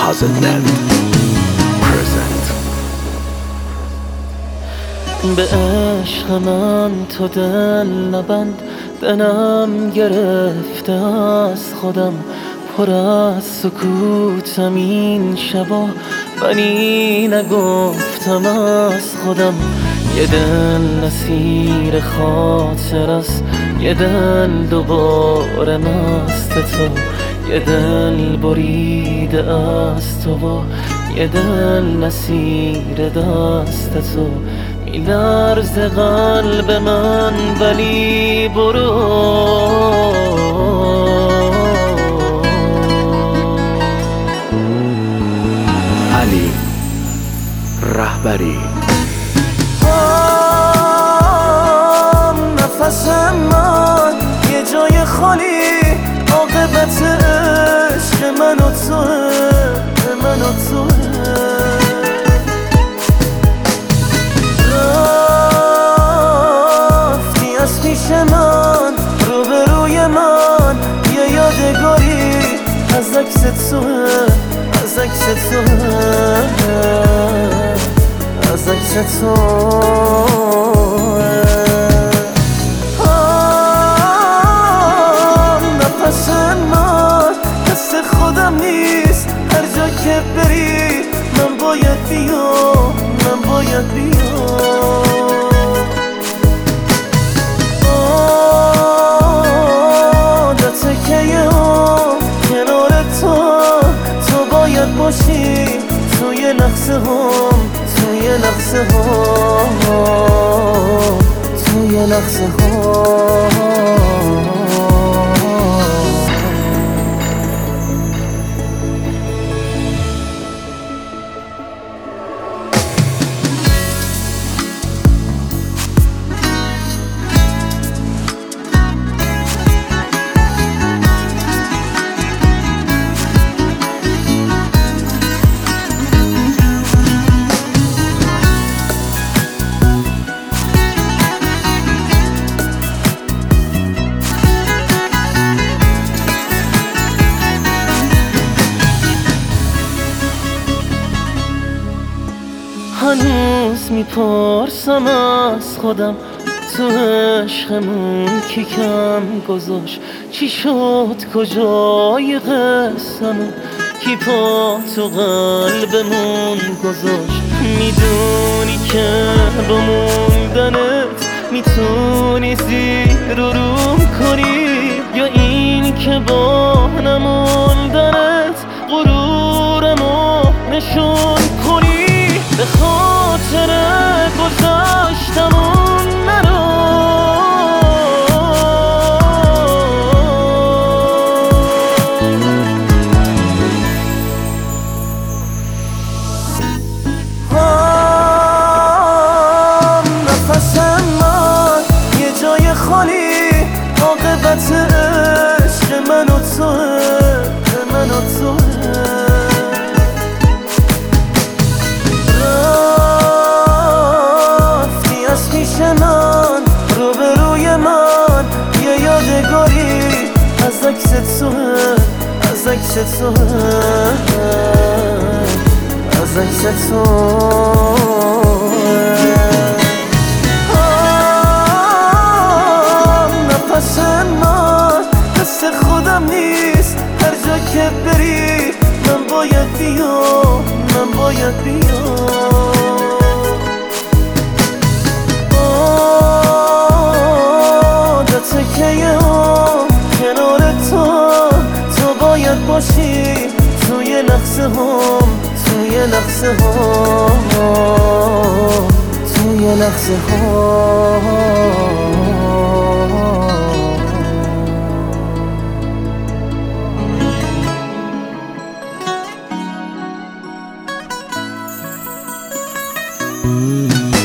Hazelnet present. به عشق من تو دل نبند، دلم گرفته از خودم، پر از سکوتم این شبا، ولی نگفتم از خودم. یه دل اسیر خاطر است، یه دل دوباره مست تو، یه دل بریده از تو و یه دل اسیر دست تو. میلرزه قلب من ولی برو. علی رهبری. نفس من یه جای خالی، عاقبت عشق من و توه، من و توه. رفتی از پیش من، روبروی من، یه یادگاری از عکس توه، از عکس توه، از عکس توه. نفس من دست خودم نیست، هر جا که بری من باید بیام، من باید بیام. عادته که یه کنار تو باید باشی، توی لحظه هم، توی لحظه هم، توی لحظه هم. هنوز میپرسم از خودم، تو عشقمون کی کم گذاشت؟ چی شد کجای قصه‌مون؟ کی پا تو قلبمون گذاشت؟ میدونی که با موندنت میتونی زیر و روم کنی، یا این که با نموندنت غرورمو نشون کنی؟ به خاطر گذشتمون نرو. نفس من یه جای خالی، عاقبت عشق من و توه، من و توه. من روبروی من، یه یادگاری از عکس توه، از عکس توه، از عکس توه. نفس من دست خودم نیست، هر جا که بری من باید بیام، من باید بیام. که یه کنار تو باید باشی، توی لحظه هم، توی لحظه هم، توی لحظه هم.